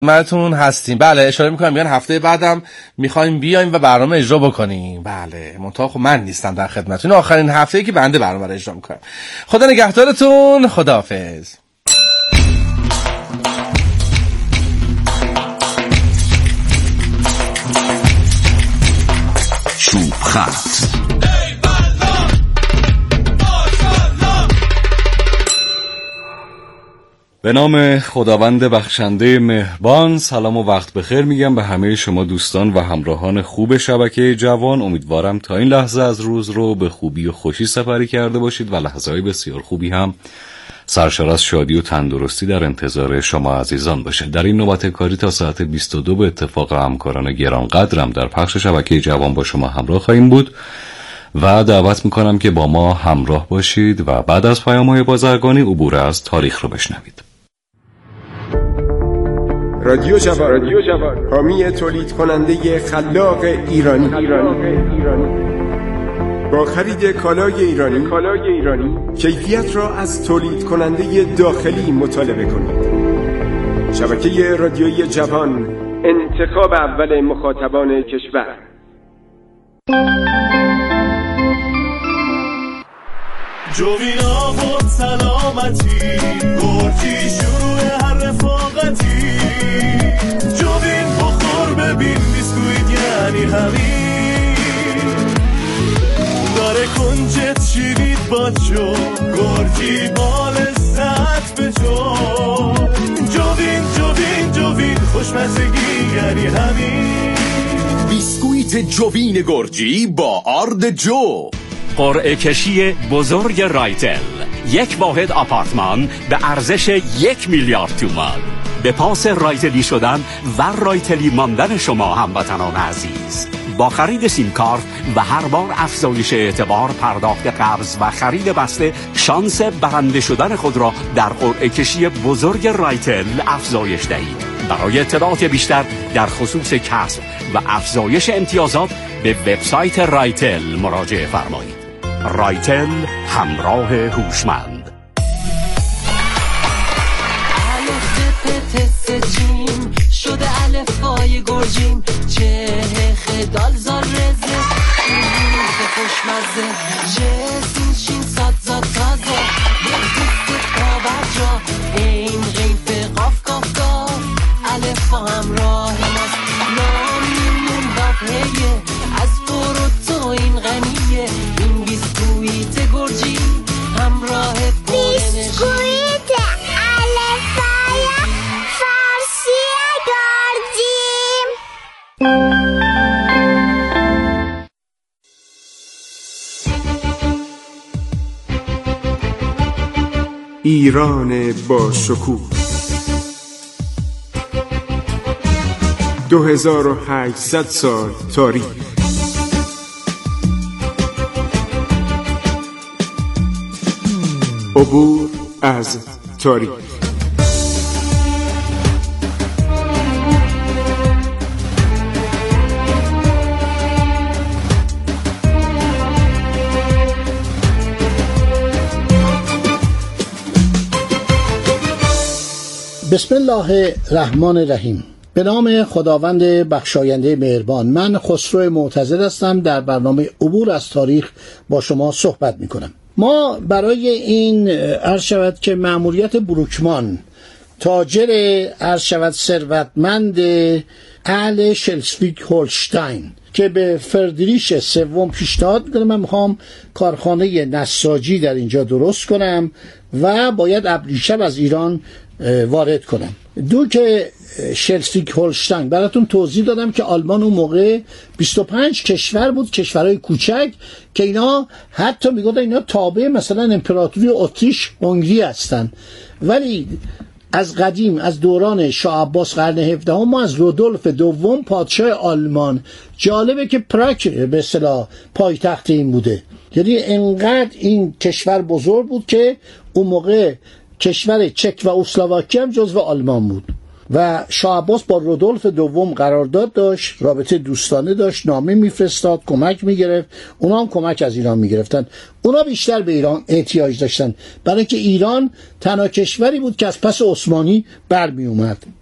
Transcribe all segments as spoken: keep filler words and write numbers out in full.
خدمتتون هستیم. بله اشاره میکنم میگن هفته بعدم میخوایم بیایم و برنامه اجرا بکنیم. بله منتها خب من نیستم در خدمتتون، آخرین هفته‌ای که بنده برنامه رو اجرا میکنم. خدا نگهدارتون، خداحافظ. چوب خط به نام خداوند بخشنده مهربان. سلام و وقت بخیر میگم به همه شما دوستان و همراهان خوب شبکه جوان. امیدوارم تا این لحظه از روز رو به خوبی و خوشی سپری کرده باشید و لحظه‌های بسیار خوبی هم سرشار از شادی و تندرستی در انتظار شما عزیزان باشه. در این نوبت کاری تا ساعت بیست و دو به اتفاق همکاران گرانقدرم در پخش شبکه جوان با شما همراه خواهیم بود و دعوت میکنم که با ما همراه باشید و بعد از پیام‌های بازرگانی عبور از تاریخ رو بشنوید. رادیو جوان، رادیو جوان، حامی تولید کننده خلاق ایرانی. ایرانی. با خرید کالای ایرانی، کالای ایرانی، کیفیت را از تولید کننده داخلی مطالبه کنید. شبکه رادیویی جوان، انتخاب اول مخاطبان کشور. جوینا بود سلامتی، گرجی شروع هر رفاقتی. جوین بخور ببین بیسکویت یعنی همین. داره کنجت شیرید با جو، گرجی بال ست به جو. جوین جوین جوین خوشمزگی یعنی همین. بیسکویت جوین گرجی با آرد جو. قرعه کشی بزرگ رایتل، یک واحد آپارتمان به ارزش یک میلیارد تومان. به پاس رایتلی شدن و رایتلی ماندن شما هموطنان عزیز. با خرید سیم کارت و هر بار افزایش اعتبار، پرداخت قرض و خرید بسته، شانس برنده شدن خود را در قرعه کشی بزرگ رایتل افزایش دهید. برای اطلاعات بیشتر در خصوص کسب و افزایش امتیازات به وبسایت رایتل مراجعه فرمایید. رایتل، همراه هوشمند. جیم شده الفای گرجیم، چه خدال زار رزه روز خوشمزه، جسین شین ساد زاد تازه، یک دست قابر جا این غیف قاف قاف قاف. الفا همراه ماست نام میمون بافهیه، از برو تو این غنیه. این بیسکویت گرجی همراه پرنشی. بیسکویت الفای فارسی گرجیم. ایران با شکوه، دو هزار و هشتصد سال تاریخ. عبور از تاریخ. بسم الله الرحمن الرحیم. به نام خداوند بخشاینده مهربان. من خسرو معتزد هستم، در برنامه عبور از تاریخ با شما صحبت می کنم. ما برای این عرض شود که مأموریت بروکمان، تاجر عرض شود ثروتمند اهل شلزویگ هولشتاین که به فردریش سوم پیشنهاد میکنه من میخوام کارخانه نساجی در اینجا درست کنم و باید ابریشم از ایران وارد کنم. دوک شلزویگ هولشتاین، براتون توضیح دادم که آلمان اون موقع بیست و پنج کشور بود، کشورهای کوچک که اینا حتی میگفتن اینا تابع مثلا امپراتوری اتریش هنگری هستن. ولی از قدیم، از دوران شاه عباس قرن هفدهم، ما از رودولف دوم پادشاه آلمان، جالبه که پراگ به اصطلاح پایتخت این بوده. یعنی انقدر این کشور بزرگ بود که اون موقع کشور چک و اسلواکی هم جزو آلمان بود و شاه عباس با رودولف دوم قرارداد داشت، رابطه دوستانه داشت، نامه میفرستاد، کمک میگرفت، اونا هم کمک از ایران میگرفتن. اونا بیشتر به ایران احتیاج داشتن برای که ایران تنها کشوری بود که از پس عثمانی برمی اومد.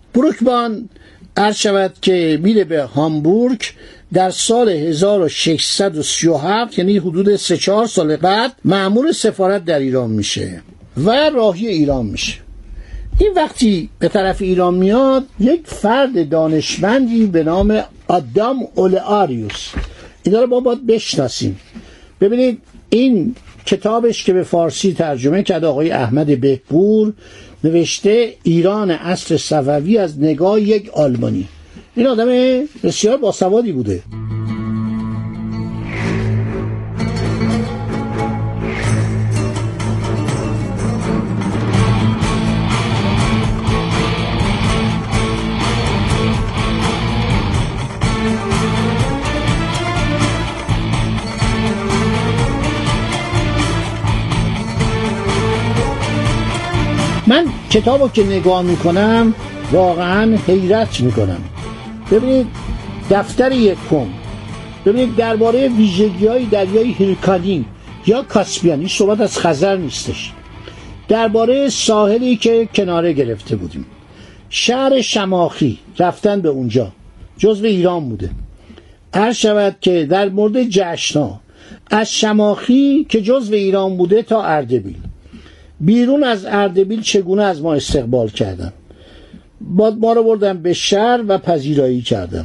بروکبان عرض شود که میره به هامبورگ در سال هزار و ششصد و سی و هفت، یعنی حدود سه چهار سال بعد مأمور سفارت در ایران میشه و راهی ایران میشه. این وقتی به طرف ایران میاد، یک فرد دانشمندی به نام آدام اولئاریوس، اینا رو ما باید بشناسیم. ببینید این کتابش که به فارسی ترجمه کرده آقای احمد بهپور، نوشته ایران عصر صفوی از نگاه یک آلمانی. این آدم بسیار باسوادی بوده. من کتابو که نگاه میکنم واقعا حیرت میکنم. ببینید دفتر یکم، ببینید درباره ویژگی‌های دریای هیرکانی یا کاسپیان، این صحبت از خزر نیستش، درباره ساحلی که کناره گرفته بودیم. شهر شماخی رفتن به اونجا جزو ایران بوده. عرض شود که در مورد جشن‌ها از شماخی که جزو ایران بوده تا اردبیل، بیرون از اردبیل چگونه از ما استقبال کردن، بعد ما رو بردن به شهر و پذیرایی کردن.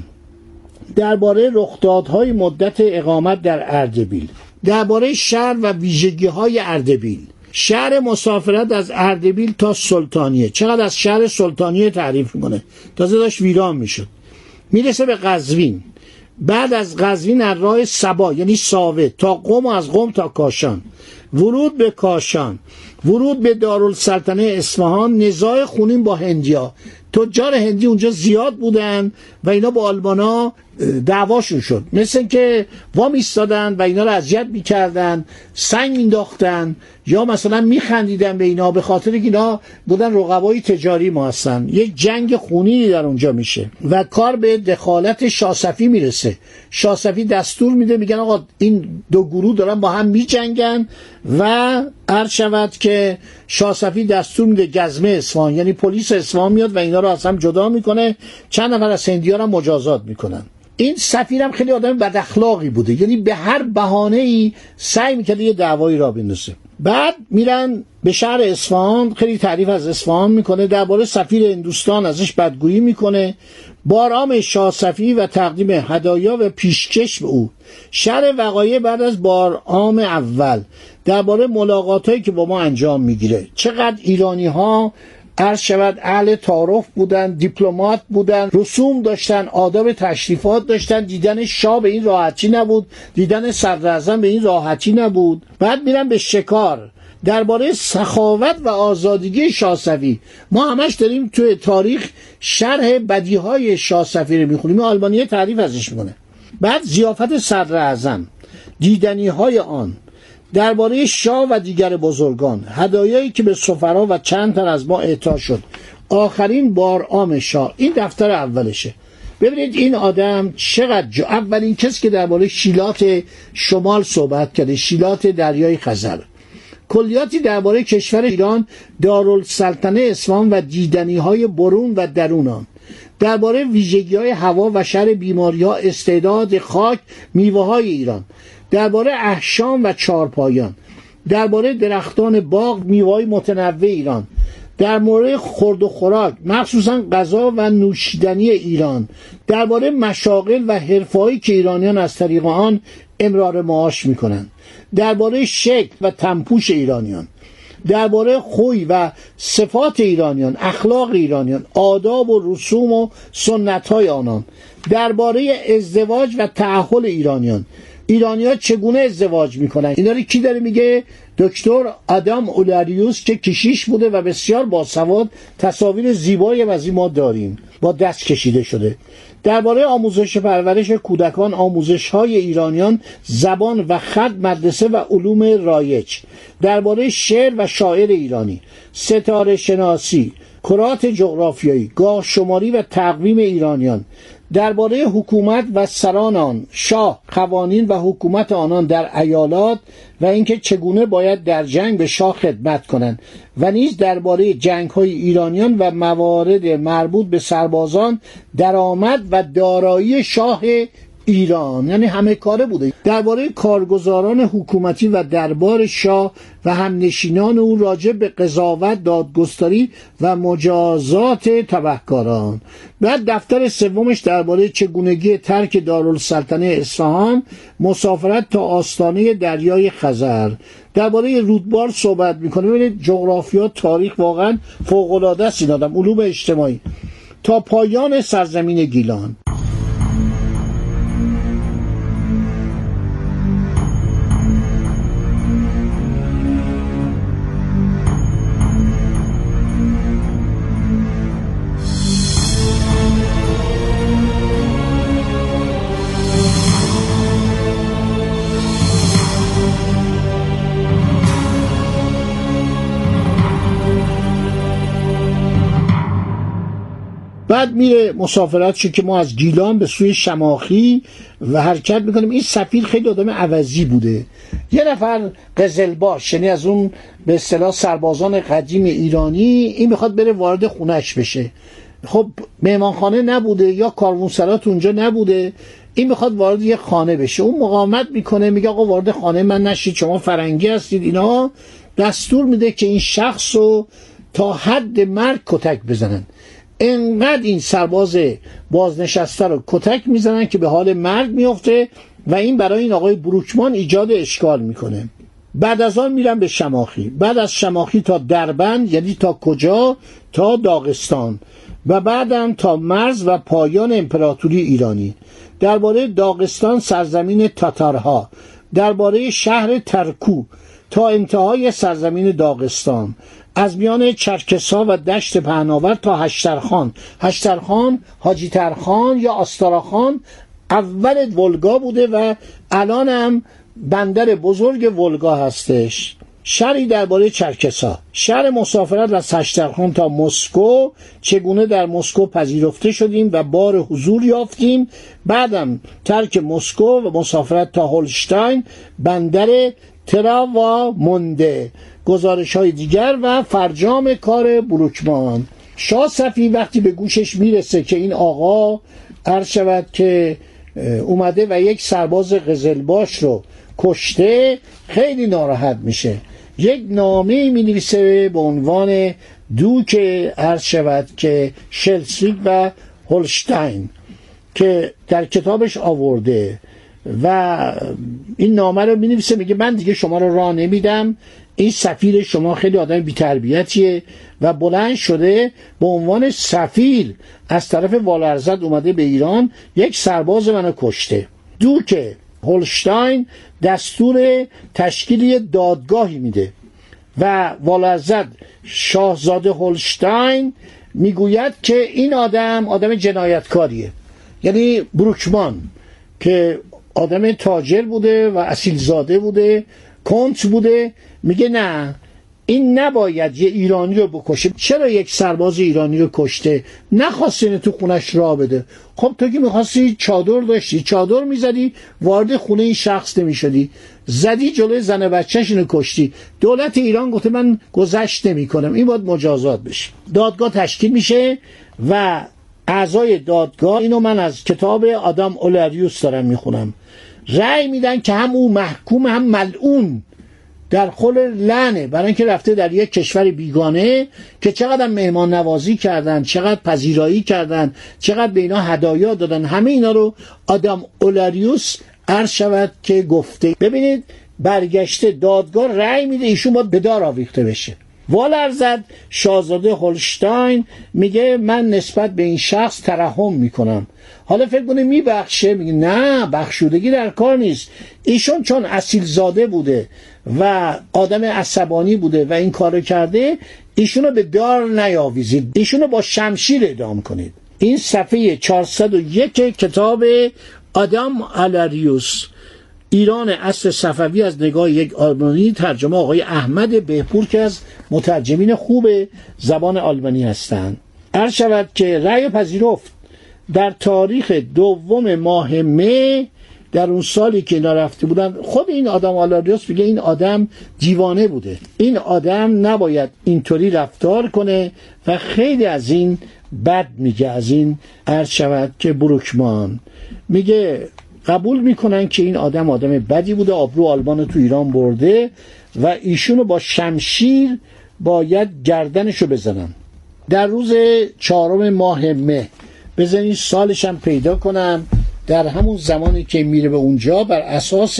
درباره رخدادهای مدت اقامت در اردبیل، درباره شهر و ویژگی‌های اردبیل، شهر مسافرت از اردبیل تا سلطانیه، چقدر از شهر سلطانیه تعریف میکنه، تازه داشت ویران میشد. میرسه به قزوین، بعد از قزوین از راه سبا یعنی ساوه تا قم و از قم تا کاشان، ورود به کاشان، ورود به دارالسلطنه اصفهان، نزاع خونین با هندیا. تجار هندی اونجا زیاد بودن و اینا با آلمانا دعواشون شد، مثل که وام ایستادن و اینا رو اذیت میکردن، سنگ مینداختن یا مثلا میخندیدن به اینا، به خاطر که اینا بودن رقبای تجاری ما هستن. یک جنگ خونینی در اونجا میشه و کار به دخالت شاه صفی میرسه. شاه صفی دستور میده، میگن آقا این دو گروه دارن با هم میجنگن و عرض شود که شاه صفی دستور میده گزمه اصفهان یعنی پلیس اصفهان میاد و اینا رو از هم جدا میکنه، چند نفر از هندی‌ها رو مجازات میکنن. این سفیرم خیلی آدم بد اخلاقی بوده، یعنی به هر بهانه‌ای سعی میکنه یه دعوایی را بندازه. بعد میرن به شهر اصفهان، خیلی تعریف از اصفهان میکنه، درباره سفیر هندوستان ازش بدگویی میکنه، بارام شاه صفی و تقدیم هدایا و پیشکش به او. شهر وقایع بعد از بارام اول، درباره ملاقاتایی که با ما انجام میگیره، چقدر ایرانی ها عرض شود اهل تعارف بودن، دیپلمات بودن، رسوم داشتن، آداب تشریفات داشتن، دیدن شاه به این راحتی نبود، دیدن صدراعظم به این راحتی نبود. بعد میرن به شکار، درباره سخاوت و آزادگی شاه صفی. ما همش داریم توی تاریخ شرح بدیهای شاه صفی رو میخونیم، آلمانیه تعریف ازش میکنه. بعد ضیافت صدراعظم، دیدنی های آن، درباره شاه و دیگر بزرگان، هدایایی که به سفرا و چند تن از ما اعطا شد، آخرین بارام شاه. این دفتر اولشه. ببینید این آدم چقدر جو... اولین کسی که درباره شیلات شمال صحبت کرده، شیلات دریای خزر، کلیاتی درباره کشور ایران، دارالسلطنه اصفهان و دیدنی های برون و درون آن، درباره ویژگی های هوا و شر بیماری ها، استعداد خاک، میوه های ایران، درباره احشام و چارپایان، درباره درختان باغ، میوه‌های متنوع ایران، در مورد خورد و خوراک مخصوصا غذا و نوشیدنی ایران، درباره مشاغل و حرفه‌هایی که ایرانیان از طریق آن امرار معاش میکنند، درباره شکل و تنپوش ایرانیان، درباره خوی و صفات ایرانیان، اخلاق ایرانیان، آداب و رسوم و سنت‌های آنان، درباره ازدواج و تأهل ایرانیان، ایرانی‌ها چگونه ازدواج میکنن. اینا رو کی داره میگه؟ دکتر آدام اولئاریوس که کشیش بوده و بسیار باسواد. تصاویر زیبایی از این ما داریم، با دست کشیده شده. درباره آموزش پرورش کودکان، آموزش‌های ایرانیان، زبان و خط، مدرسه و علوم رایج، درباره شعر و شاعر ایرانی، ستاره شناسی، کرات جغرافیایی، گاه شماری و تقویم ایرانیان، درباره حکومت و سران آن، شاه، قوانین و حکومت آنان در ایالات و اینکه چگونه باید در جنگ به شاه خدمت کنند و نیز درباره جنگ‌های ایرانیان و موارد مربوط به سربازان، درآمد و دارایی شاه ایران، یعنی همه کاره بوده. درباره کارگزاران حکومتی و دربار شاه و همنشینان او راجع به قضاوت، دادگستری و مجازات تبهکاران. بعد دفتر سومش درباره چگونگی ترک دارالسلطنه اصفهان، مسافرت تا آستانه دریای خزر. درباره رودبار صحبت میکنه. ببینید جغرافیا، تاریخ واقعا فوق‌العاده است این آدم، علوم اجتماعی. تا پایان سرزمین گیلان. بعد میره مسافرت شد که ما از گیلان به سوی شماخی و حرکت میکنیم. این سفیر خیلی آدم عوضی بوده. یه نفر قزلباش، یعنی از اون به اصطلاح سربازان قدیم ایرانی، این میخواد بره وارد خونش بشه. خب مهمانخانه نبوده یا کاروانسرات اونجا نبوده، این میخواد وارد یه خانه بشه. اون مقاومت میکنه، میگه آقا وارد خانه من نشید، شما فرنگی هستید. اینا دستور میده که این شخص رو تا حد مرگ کتک بزنن. انقدر این سرباز بازنشسته رو کتک میزنن که به حال مرگ میفته و این برای این آقای بروکمان ایجاد اشکال میکنه. بعد از آن میرن به شماخی. بعد از شماخی تا دربند، یعنی تا کجا؟ تا داغستان و بعدم تا مرز و پایان امپراتوری ایرانی. درباره داغستان سرزمین تاتارها، درباره شهر ترکو تا انتهای سرزمین داغستان، از میان چرکسا و دشت پهناور تا هشترخان. هشترخان حاجی ترخان یا آستاراخان اول ولگا بوده و الان هم بندر بزرگ ولگا هستش. شرحی درباره چرکسا، شهر مسافرت از هشترخان تا مسکو، چگونه در مسکو پذیرفته شدیم و بار حضور یافتیم. بعدم ترک مسکو و مسافرت تا هولشتاین، بندر تراوامونده، گزارش های دیگر و فرجام کار بروکمان. شاه صفی وقتی به گوشش میرسه که این آقا عرض شود که اومده و یک سرباز قزلباش رو کشته، خیلی ناراحت میشه. یک نامه می نویسه به عنوان دوک عرض شود که شلسویگ و هولشتاین که در کتابش آورده و این نامه رو می نویسه، میگه من دیگه شما رو راه نمیدم، این سفیر شما خیلی آدم بی‌تربیتیه و بلند شده به عنوان سفیر از طرف والارزد اومده به ایران، یک سرباز منو کشته. دوک هولشتاین دستور تشکیل دادگاهی میده و والارزد شاهزاده هولشتاین میگوید که این آدم آدم جنایتکاریه. یعنی بروکمان که آدم تاجر بوده و اصیل زاده بوده، کنت بوده، میگه نه، این نباید یه ایرانی رو بکشه. چرا یک سرباز ایرانی رو کشته؟ نخواسته اینو تو خونش راه بده. خب تو که میخواستی چادر داشتی، چادر میزدی وارد خونه این شخص نمیشدی، زدی جلوی زن بچهش اینو کشتی. دولت ایران گفته من گذشت نمی کنم، این باید مجازات بشه. دادگاه تشکیل میشه و اعضای دادگاه، اینو من از کتاب آدام اولاریوس دارم میخونم، رأی میدن که هم او محکوم هم ملعون در خل لعنه، برای اینکه رفته در یک کشور بیگانه که چقدر مهمان نوازی کردن، چقدر پذیرایی کردن، چقدر به اینا هدایا دادن. همه اینا رو آدام اولاریوس عرض شود که گفته. ببینید برگشته دادگاه رأی میده ایشون باید به دار آویخته بشه. والارزد شاهزاده هولشتاین میگه من نسبت به این شخص ترحم میکنم. حالا فکر کنه میبخشه، میگه نه، بخشودگی در کار نیست. ایشون چون اصیل زاده بوده و آدم عصبانی بوده و این کارو کرده، ایشونو به دار نیاویزید، ایشونو با شمشیر اعدام کنید. این صفحه چهارصد و یک کتاب آدام اولاریوس، ایران عصر صفوی از نگاه یک آلمانی، ترجمه آقای احمد بهپور که از مترجمین خوب زبان آلمانی هستند. عرض شود که رأی پذیرفت در تاریخ دوم ماه مه در اون سالی که اینا رفته بودن، خود این آدم آلاریوس میگه این آدم دیوانه بوده، این آدم نباید اینطوری رفتار کنه و خیلی از این بد میگه. از این عرض شود که بروکمان میگه قبول میکنن که این آدم آدم بدی بوده، آبرو آلمان تو ایران برده و ایشونو با شمشیر باید گردنشو بزنن. در روز چهارم ماه مه، بزنین سالش هم پیدا کنم، در همون زمانی که میره به اونجا بر اساس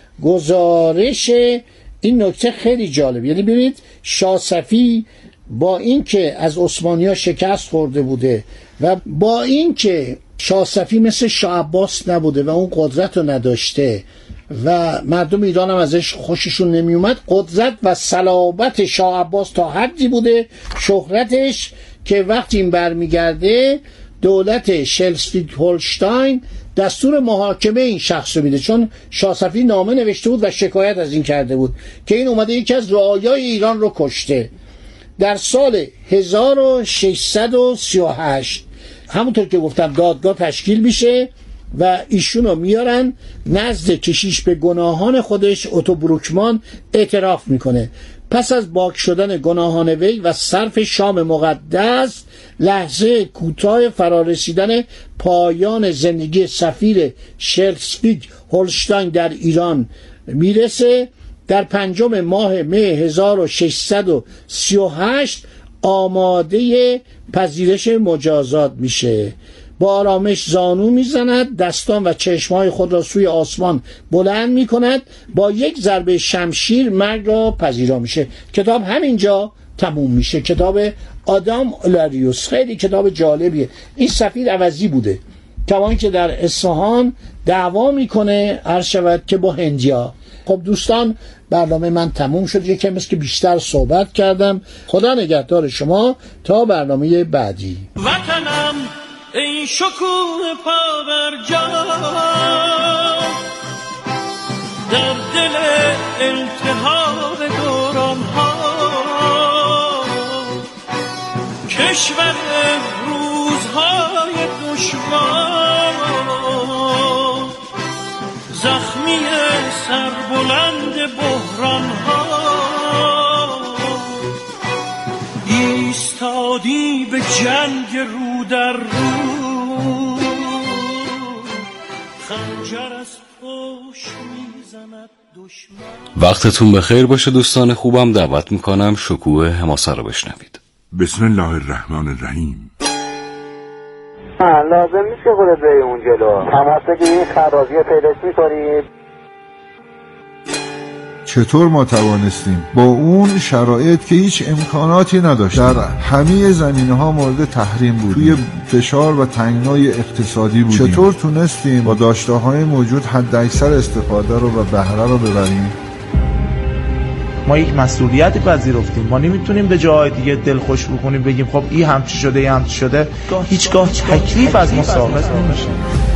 گزارش این نکته خیلی جالب، یعنی ببینید شاه صفی با اینکه از عثمانی‌ها شکست خورده بوده و با اینکه شاه صفی مثل شاه عباس نبوده و اون قدرت رو نداشته و مردم ایران هم ازش خوششون نمی اومد، قدرت و صلابت شاه عباس تا حدی بوده شهرتش که وقتی این برمیگرده دولت شلزویگ هولشتاین دستور محاکمه این شخص رو میده، چون شاه صفی نامه نوشته بود و شکایت از این کرده بود که این اومده یکی از رعایای ایران رو کشته. در سال هزار و ششصد و سی و هشت همونطور که گفتم دادگاه تشکیل میشه و ایشونو میارن نزد کشیش به گناهان خودش. اوتو بروکمان اعتراف میکنه. پس از باک شدن گناهان وی و صرف شام مقدس، لحظه کوتاه فرارسیدن پایان زندگی سفیر شلزویگ هولشتاین در ایران میرسه. در پنجم ماه مه هزار و ششصد و سی و هشت آماده پذیرش مجازات میشه. با آرامش زانو میزند، دستان و چشمهای خود را سوی آسمان بلند میکند، با یک ضربه شمشیر مرگ را پذیرا میشه. کتاب همینجا تموم میشه. کتاب آدم آلاریوس خیلی کتاب جالبیه. این سفیر عوضی بوده، کمان که در اصفهان دعوا میکنه عرض شود که با هندیا. خب دوستان برنامه من تموم شد، یکم مثل که بیشتر صحبت کردم. خدا نگهدار شما تا برنامه بعدی. وطنم ای شکوه پابرجا در دل التهاب دوران ها، کشور روزهای دشوار، زخمی سربلند بحران ها، ایستادی به جنگ رو در رو، خنجر از پشت میزند دشمن. وقتتون بخیر باشه دوستان خوبم. دعوت میکنم شکوه حماسه رو بشنوید. بسم الله الرحمن الرحیم. لازم نیست که خودت بری اون جلو، حماسه که این خرابی پیداش میکنید. چطور ما توانستیم با اون شرایط که هیچ امکاناتی نداشت، در همه زمینه‌ها مورد تحریم بود، توی فشار و تنگنای اقتصادی بودیم، چطور تونستیم با داشته‌های موجود حداکثر استفاده رو و بهره رو ببریم؟ ما یک مسئولیتی پذیرفتیم. ما نمیتونیم به جای دیگه دل خوش بکنیم بگیم خب این هم چی شده این هم چی شده. هیچگاه تکلیف از ما ساقط نمیشه.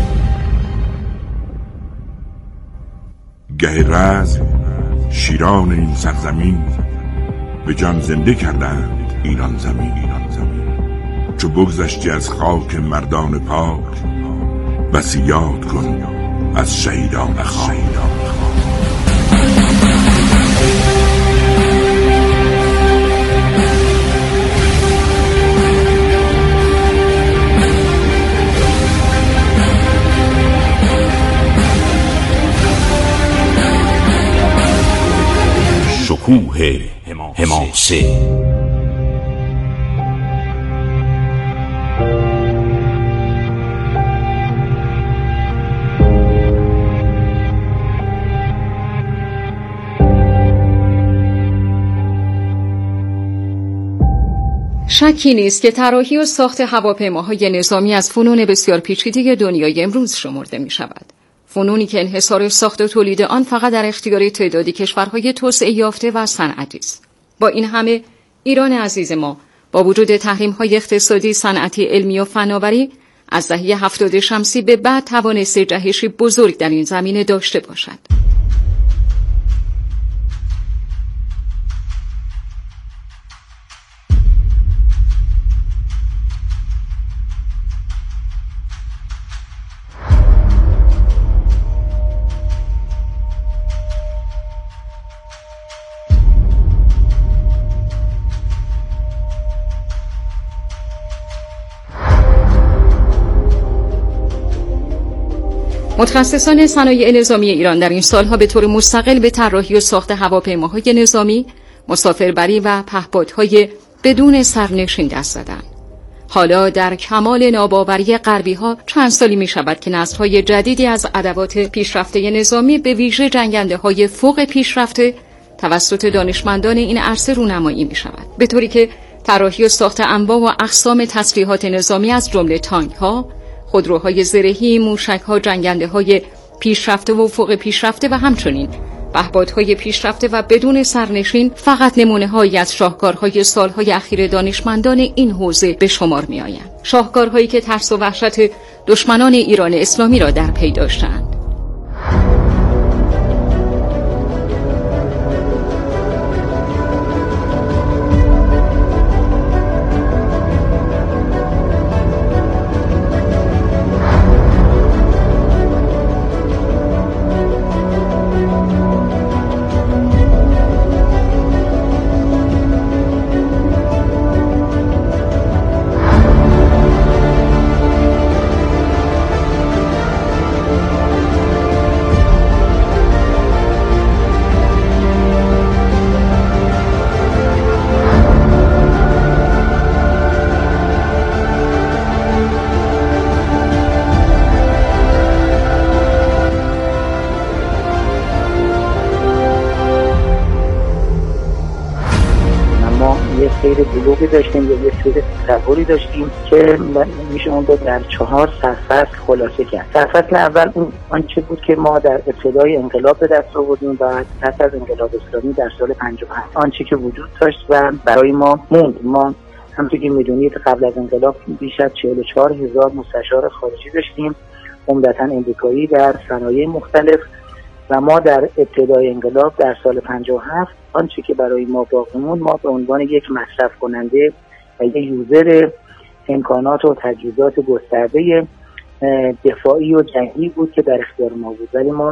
گه رز شیران این سرزمین به جان زنده کردند ایران زمین. ایران زمین چو بگذشتی از خاک مردان پاک، بسی یاد کن از شهیدان خاک. شکوه حماسه. شکی نیست که طراحی و ساخت هواپیماهای نظامی از فنون بسیار پیچیده دنیای امروز شمرده می شود. فنونی که انحصار ساخت و تولید آن فقط در اختیار تعدادی کشورهای توسعه یافته و صنعتی است. با این همه ایران عزیز ما با وجود تحریم‌های اقتصادی، صنعتی، علمی و فناوری از دهه هفتاد شمسی به بعد توانسته جهشی بزرگ در این زمینه داشته باشد. متخصصان صنایع نظامی ایران در این سالها به طور مستقل به طراحی و ساخت هواپیماهای نظامی، مسافربری و پهپادهای بدون سرنشین دست زدند. حالا در کمال ناباوری غربی‌ها چند سالی می شود که نسل‌های جدیدی از ادوات پیشرفته نظامی به ویژه جنگنده‌های فوق پیشرفته توسط دانشمندان این عرصه رونمایی می شود، به طوری که طراحی و ساخت انواع و اقسام تسلیحات نظامی از جمله تانک‌ها، خودروهای زرهی، موشک‌ها، جنگنده‌های پیشرفته و فوق پیشرفته و همچنین پهپادهای پیشرفته و بدون سرنشین فقط نمونه‌هایی از شاهکارهای سالهای اخیر دانشمندان این حوزه به شمار می‌آیند. شاهکارهایی که ترس و وحشت دشمنان ایران اسلامی را در پی داشتند. سیر بلوغی داشتیم یا یه سیر تصوری داشتیم که میشه اون رو در چهار سرفصل خلاصه کرد. سرفصل اول اون آنچه بود که ما در ابتدای انقلاب به دست آوردیم و پس از انقلاب اسلامی در سال پنجاه و هفت آنچه که وجود داشت و برای ما موند. ما همونطور که میدونید قبل از انقلاب بیش از چهل و چهار هزار مستشار خارجی داشتیم، عمدتاً امریکایی در صنایع مختلف، و ما در ابتدای انقلاب در سال پنجاه و هفت آنچه که برای ما باقی موند، ما به عنوان یک مصرف کننده و یک یوزر امکانات و تجهیزات گسترده دفاعی و جنگی بود که در اختیار ما بود، ولی ما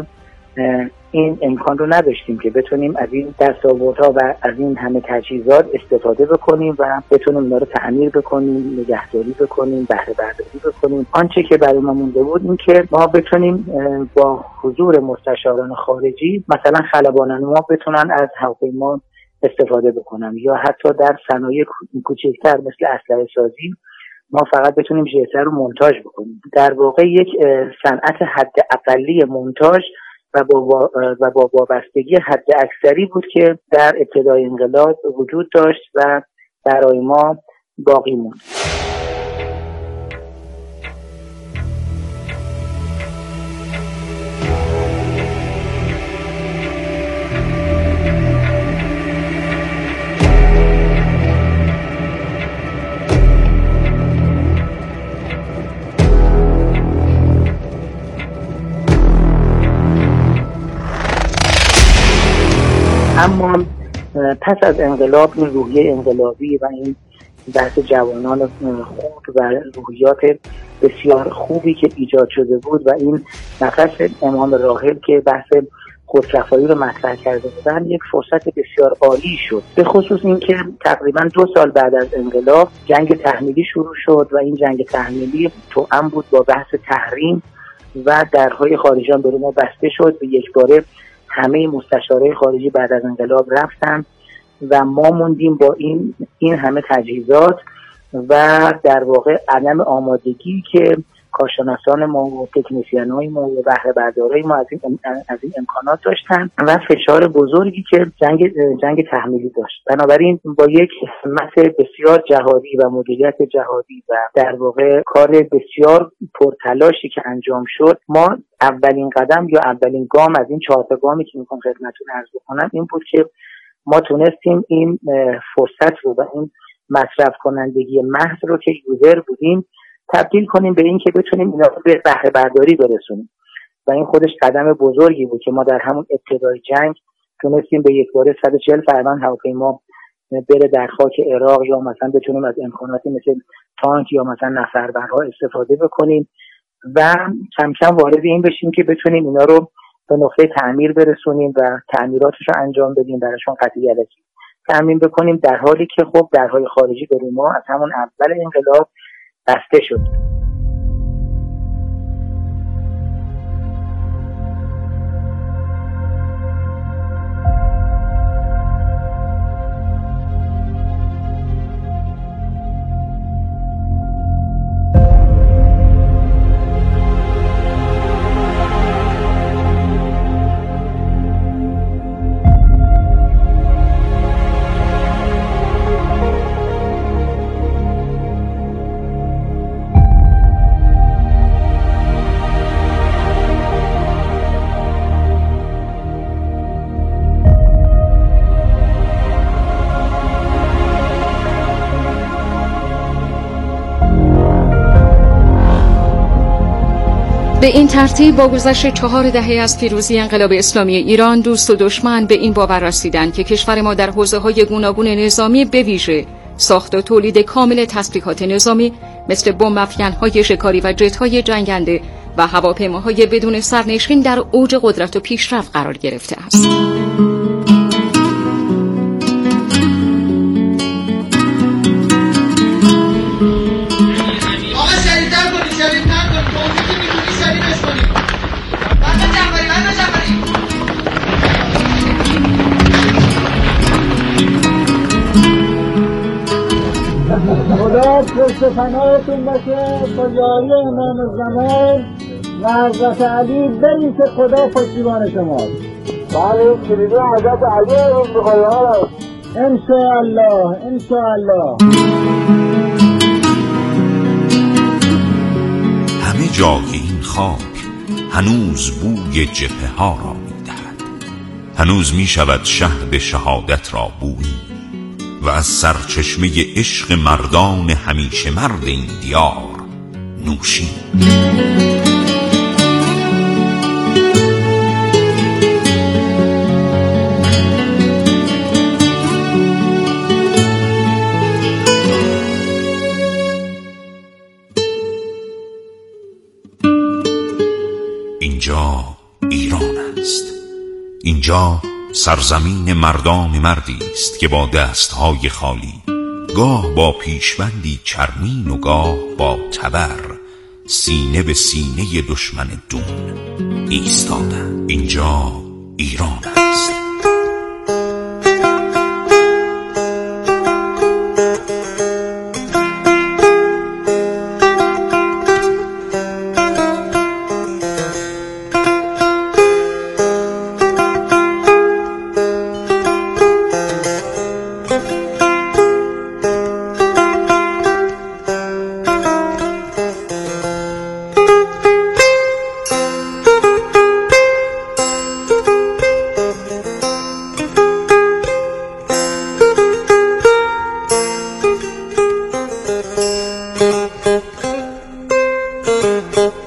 این امکان رو نداشتیم که بتونیم از این دستاوردها و از این همه تجهیزات استفاده بکنیم و بتونیم اونا رو تعمیر بکنیم، نگهداری بکنیم، بهره برداری بکنیم. آنچه که برای ما مونده بود این که ما بتونیم با حضور مستشاران خارجی مثلا خلبانان ما بتونن از هواپیما استفاده بکنن، یا حتی در صنایع کوچکتر مثل اسلحه سازی ما فقط بتونیم ژئسر رو مونتاژ بکنیم. در واقع یک صنعت حد اقلی مونتاژ و با و با وابستگی حد اکثری بود که در ابتدای انقلاب وجود داشت و برای ما باقی موند. اما پس از انقلاب این روحیه انقلابی و این بحث جوانان خوب و روحیات بسیار خوبی که ایجاد شده بود و این نفس امام راحل که بحث خودکفایی رو مطرح کرده بودن یک فرصت بسیار عالی شد، به خصوص این که تقریبا دو سال بعد از انقلاب جنگ تحمیلی شروع شد و این جنگ تحمیلی توأم بود با بحث تحریم و درهای خارجیان برای ما بسته شد. به یک باره همه مستشارای خارجی بعد از انقلاب رفتن و ما موندیم با این این همه تجهیزات و در واقع عدم آمادگی که کارشناسان ما و تکنسین‌های ما و بهره بردارای ما از این از این امکانات داشتن و فشار بزرگی که جنگ جنگ تحمیلی داشت. بنابراین با یک همت بسیار جهادی و مدیریت جهادی و در واقع کار بسیار پرتلاشی که انجام شد، ما اولین قدم یا اولین گام از این چهار تا گامی که میخوام خدمتتون عرض بکنم این بود که ما تونستیم این فرصت رو و این مصرف کنندگی محض رو که یوزر بودیم تبدیل کنیم به این که بتونیم اینا رو به بهره برداری برسونیم و این خودش قدم بزرگی بود که ما در همون ابتدای جنگ تونستیم به یک باره صد و چهل فرمان هواپیما بره در خاک عراق یا مثلا بتونیم از امکاناتی مثل تانک یا مثلا نفربرها استفاده بکنیم و کم کم وارد این بشیم که بتونیم اینا رو به نقطه تعمیر برسونیم و تعمیراتش رو انجام بدیم، براشون قطعی علکی تامین بکنیم، در حالی که خب درهای خارجی برای ما از همون اول انقلاب بسته شد. به این ترتیب با گذشت چهار دهه از پیروزی انقلاب اسلامی ایران، دوست و دشمن به این باور رسیدند که کشور ما در حوزه‌های گوناگون نظامی به ویژه ساخت و تولید کامل تسلیحات نظامی مثل بمب افکن‌های شکاری و جت‌های جنگنده و هواپیماهای بدون سرنشین در اوج قدرت و پیشرفت قرار گرفته است. خدا پشت پناهتون باشه با یاری امام زمان و حضرت علی، بریم که خدا پشتیبان شماست. بله کلیدی حضرت علی رو میخوایی ها انشاءالله انشاءالله. همه جای این خاک هنوز بوی جبهه ها را میدهد، هنوز میشود شهد شهادت را بویی و از سرچشمه عشق مردان همیشه مرد این دیار نوشی. اینجا ایران است، اینجا سرزمین مردان مردی است که با دستهای خالی، گاه با پیشبندی چرمین و گاه با تبر، سینه به سینه دشمن دون ایستادند. اینجا ایران است. Thank you.